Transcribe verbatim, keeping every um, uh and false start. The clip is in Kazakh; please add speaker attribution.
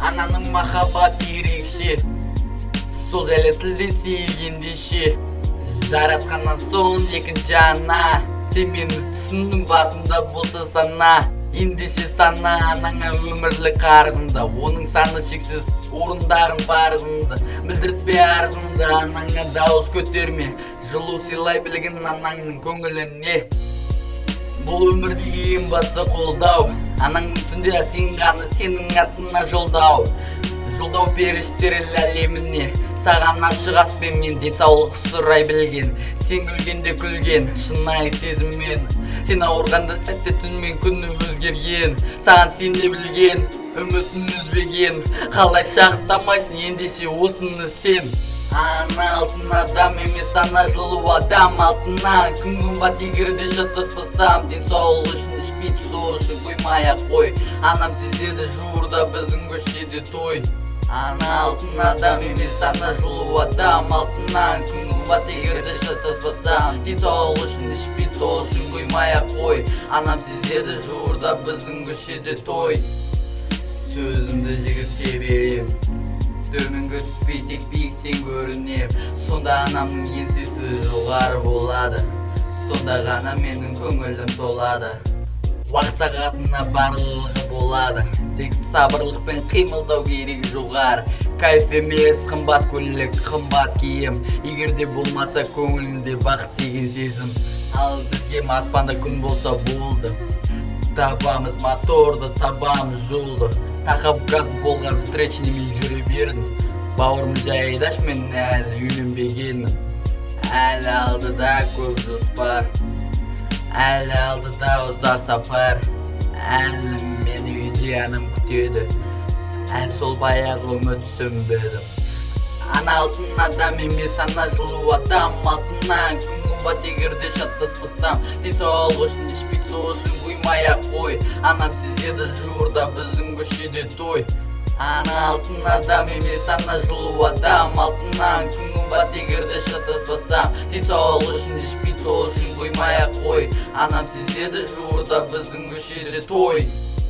Speaker 1: Ананың махаббаты ерекше, сол жайлы тілдесе ендеше. Жаратқаннан соң екінші ана, сен мені түсіндің басында болса сана. Ендеше сана анаңа өмірлік қарызында, оның саны шексіз орындарын парызында. Білдіртпе арызында, анаңа дауыс көтерме, жылу сыйлай білгін анаңның көңіліне. Бұл өмірдегі ең басты қолдау, анаңның түнде сенғаны сенің атына жолдау. Жолдау періштері әлеміне, саған ашық аспенмен денсаулық сұрай білген. Сен күлгенде күлген, шынайы сезіммен. Сен ауырғанда сәтте түнмен күні өзгерген. Саған сене білген, үмітін үзбеген. Қалай шақтамайсың ендеше осыны сен. Ана алтын адам емес, ана жылу адам алтыннан. Күн қымбат егерде шатаспасам, денсаулық үшін ішпейді, сол үшін қоймай-ақ қой. Анам сезеді жуырда біздің көшеде той. Ана алтын адам емес, ана жылу адам алтыннан. Күн қымбат егерде шатаспасам, денсаулық үшін ішпейді, сол үшін қоймай-ақ қой. Анам сезеді жуырда біздің көшеде той. Сөзімді жігітше берем, төменге түспей тек биіктен көрінем. Сонда анамның еңсесі жоғары болады, сонда ғана менің көңілім толады. Уақыт сағатына барлығы болады, тек сабырлықпен қимылдау керек жоғары. Кайф емес қымбат көйлек, қымбат киім, егерде болмаса көңілінде бақыт деген сезім. Ал бізге аспанда күн болса болды, табамыз моторды, табамыз жолды. Тақап газ болған встречныймен жүре бердім. Бауырым жай айдаш, мен әлі үйленбегенмін. Әлі алдыда көп жоспар, әлі алдыда ұзақ сапар. Әлі мені үйде анам күтеді, әлі сол баяғы үміт сөнбеді. Ана алтын адам емес, ана жылу адам алтыннан. Күн қымбат егерде шатаспасам, денсаулық үшін ішпейді, сол үшін қоймай-ақ қой. Анам сезеді жуырда біздің көшеде той. Ана алтын адам емес, ана жылу адам алтыннан. Күн қымбат егерде шатаспасам, денсаулық үшін ішпейді, сол үшін қоймай-ақ қой. Анам сезеді жуырда біздің көшеде той.